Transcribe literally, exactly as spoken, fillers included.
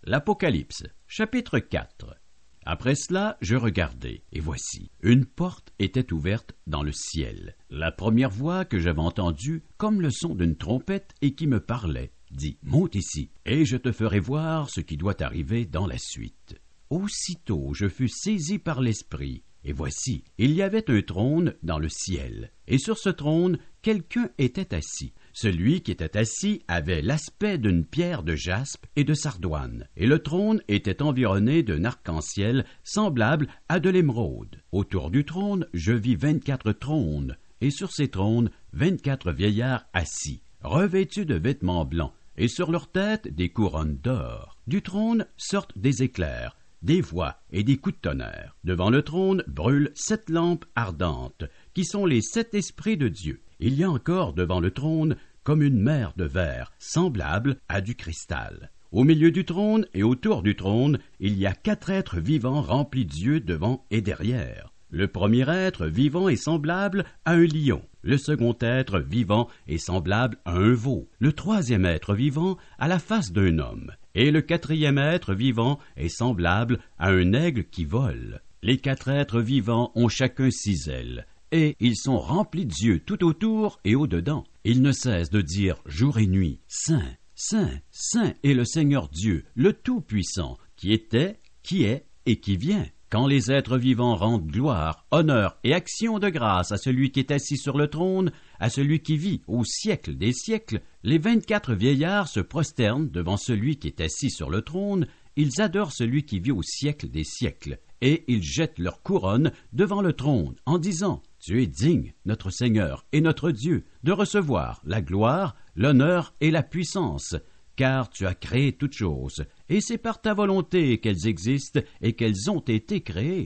L'Apocalypse, chapitre quatre. Après cela, je regardai, et voici, une porte était ouverte dans le ciel. La première voix que j'avais entendue, comme le son d'une trompette, et qui me parlait, dit « Monte ici, et je te ferai voir ce qui doit arriver dans la suite. » Aussitôt je fus saisi par l'Esprit, et voici, il y avait un trône dans le ciel, et sur ce trône, quelqu'un était assis. Celui qui était assis avait l'aspect d'une pierre de jaspe et de sardoine, et le trône était environné d'un arc-en-ciel semblable à de l'émeraude. Autour du trône, je vis vingt-quatre trônes, et sur ces trônes, vingt-quatre vieillards assis, revêtus de vêtements blancs, et sur leurs têtes des couronnes d'or. Du trône sortent des éclairs, des voix et des coups de tonnerre. Devant le trône brûlent sept lampes ardentes, qui sont les sept esprits de Dieu. Il y a encore devant le trône comme une mer de verre, semblable à du cristal. Au milieu du trône et autour du trône, il y a quatre êtres vivants remplis d'yeux devant et derrière. Le premier être vivant est semblable à un lion. Le second être vivant est semblable à un veau. Le troisième être vivant a la face d'un homme. Et le quatrième être vivant est semblable à un aigle qui vole. Les quatre êtres vivants ont chacun six ailes, et ils sont remplis d'yeux tout autour et au-dedans. Ils ne cessent de dire jour et nuit, « Saint, Saint, Saint est le Seigneur Dieu, le Tout-Puissant, qui était, qui est et qui vient. » Quand les êtres vivants rendent gloire, honneur et action de grâce à celui qui est assis sur le trône, à celui qui vit au siècle des siècles, les vingt-quatre vieillards se prosternent devant celui qui est assis sur le trône, ils adorent celui qui vit au siècle des siècles, et ils jettent leur couronne devant le trône, en disant « Tu es digne, notre Seigneur et notre Dieu, de recevoir la gloire, l'honneur et la puissance, car tu as créé toutes choses, et c'est par ta volonté qu'elles existent et qu'elles ont été créées. »